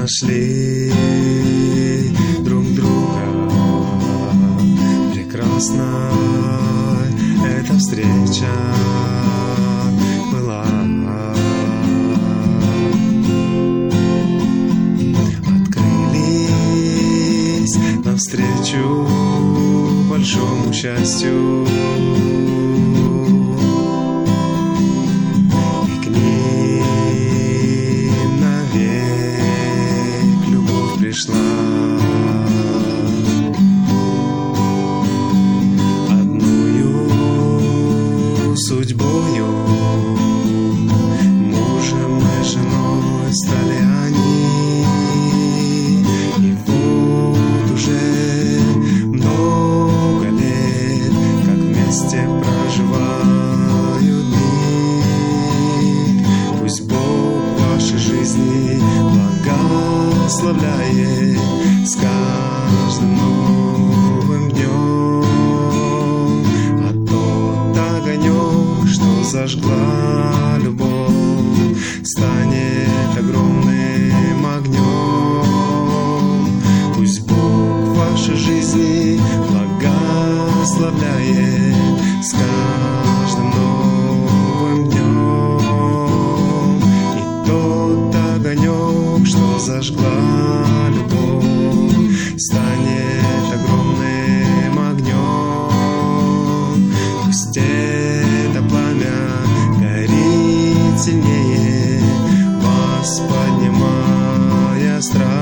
нашли друг друга. Прекрасна эта встреча была. Открылись навстречу большому счастью, и к ним навек любовь пришла. Одною судьбою мужем и женой стали они, и вот уже много лет, как вместе проживают дни. Пусть Бог в вашей жизни благословляет с каждым новым днем, а тот огонек, что зажгла любовь, станет огромным огнем. Пусть Бог в вашей жизни благословляет с каждым новым днем, и тот огонек, что зажгла любовь, станет огромным огнем. Пусть это пламя горит сильнее вас, поднимая страх.